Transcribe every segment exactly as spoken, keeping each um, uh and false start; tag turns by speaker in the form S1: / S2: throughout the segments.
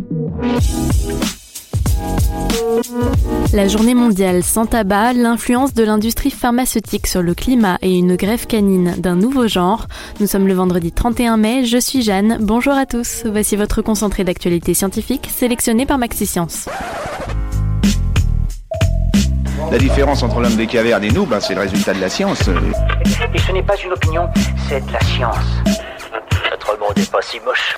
S1: La journée mondiale sans tabac, l'influence de l'industrie pharmaceutique sur le climat et une grève canine d'un nouveau genre. Nous sommes le vendredi trente et un mai, je suis Jeanne, bonjour à tous. Voici votre concentré d'actualité scientifique sélectionné par MaxiScience.
S2: La différence entre l'homme des cavernes et nous, ben, c'est le résultat de la science.
S3: Et ce n'est pas une opinion, c'est de la science. Notre monde n'est pas si moche.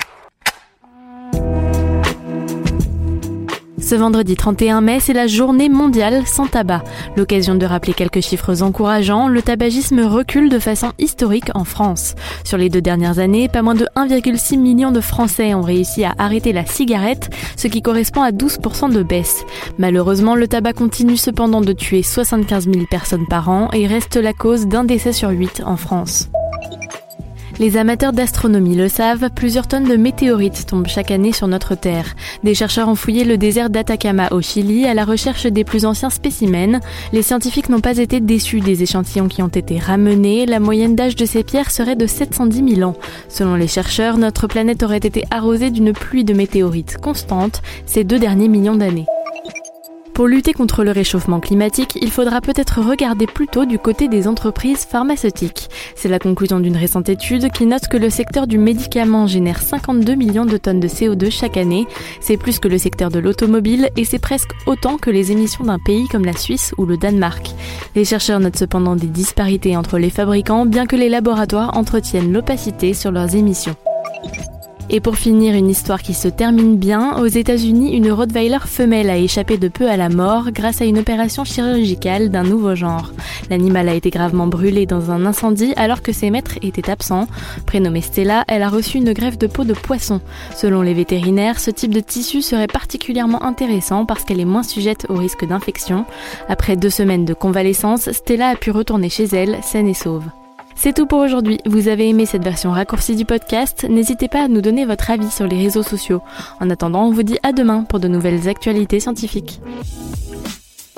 S1: Ce vendredi trente et un mai, c'est la journée mondiale sans tabac. L'occasion de rappeler quelques chiffres encourageants, le tabagisme recule de façon historique en France. Sur les deux dernières années, pas moins de un virgule six million de Français ont réussi à arrêter la cigarette, ce qui correspond à douze pour cent de baisse. Malheureusement, le tabac continue cependant de tuer soixante-quinze mille personnes par an et reste la cause d'un décès sur huit en France. Les amateurs d'astronomie le savent, plusieurs tonnes de météorites tombent chaque année sur notre Terre. Des chercheurs ont fouillé le désert d'Atacama au Chili à la recherche des plus anciens spécimens. Les scientifiques n'ont pas été déçus des échantillons qui ont été ramenés. La moyenne d'âge de ces pierres serait de sept cent dix mille ans. Selon les chercheurs, notre planète aurait été arrosée d'une pluie de météorites constante ces deux derniers millions d'années. Pour lutter contre le réchauffement climatique, il faudra peut-être regarder plutôt du côté des entreprises pharmaceutiques. C'est la conclusion d'une récente étude qui note que le secteur du médicament génère cinquante-deux millions de tonnes de C O deux chaque année. C'est plus que le secteur de l'automobile et c'est presque autant que les émissions d'un pays comme la Suisse ou le Danemark. Les chercheurs notent cependant des disparités entre les fabricants, bien que les laboratoires entretiennent l'opacité sur leurs émissions. Et pour finir, une histoire qui se termine bien. Aux États-Unis, une Rottweiler femelle a échappé de peu à la mort grâce à une opération chirurgicale d'un nouveau genre. L'animal a été gravement brûlé dans un incendie alors que ses maîtres étaient absents. Prénommée Stella, elle a reçu une greffe de peau de poisson. Selon les vétérinaires, ce type de tissu serait particulièrement intéressant parce qu'elle est moins sujette au risque d'infection. Après deux semaines de convalescence, Stella a pu retourner chez elle, saine et sauve. C'est tout pour aujourd'hui. Vous avez aimé cette version raccourcie du podcast? N'hésitez pas à nous donner votre avis sur les réseaux sociaux. En attendant, on vous dit à demain pour de nouvelles actualités scientifiques.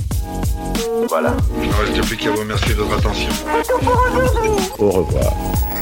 S4: Voilà.
S5: Il ne reste plus qu'à vous remercier de votre attention.
S4: Au revoir.